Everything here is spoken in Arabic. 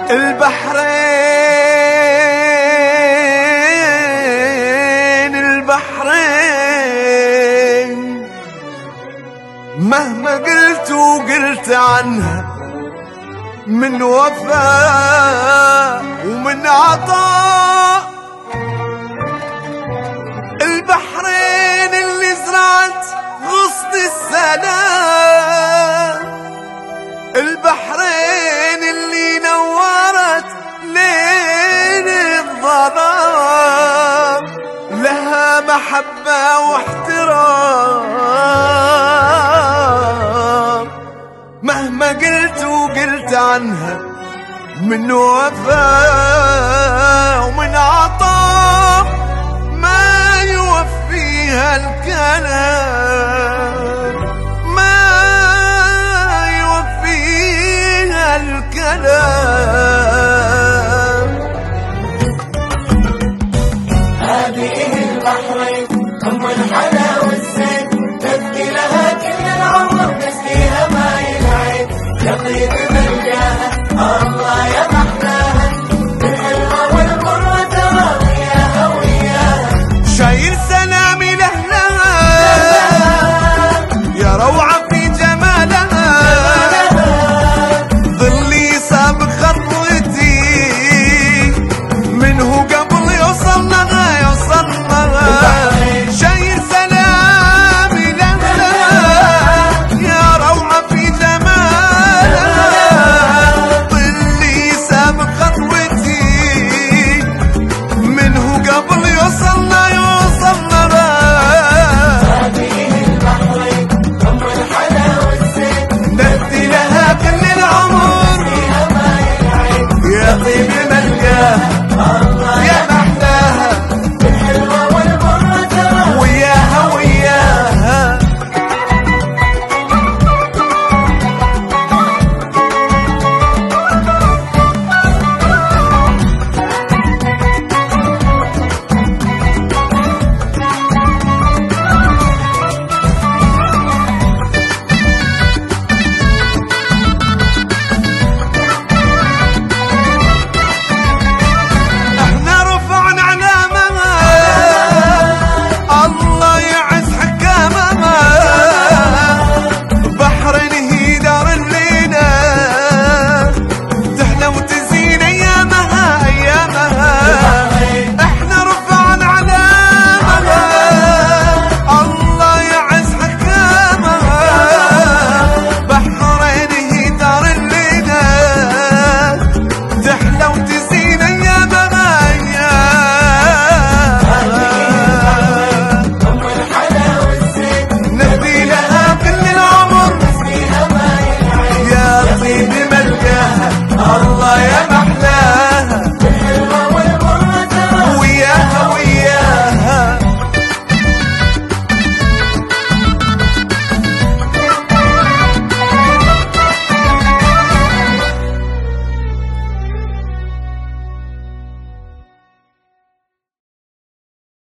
البحرين مهما قلت وقلت عنها من وفاء ومن عطاء. البحرين اللي زرعت غصن السلام، البحرين اللي نورت ليل الظلام، لها محبة واحترام مهما قلت وقلت عنها من وفاء ومن عطاء، ما يوفيها الكلام، ما يوفيها الكلام. هذه البحرين أم الحلا والزين، تبكي لها كل العمر تسقيها ماي العين.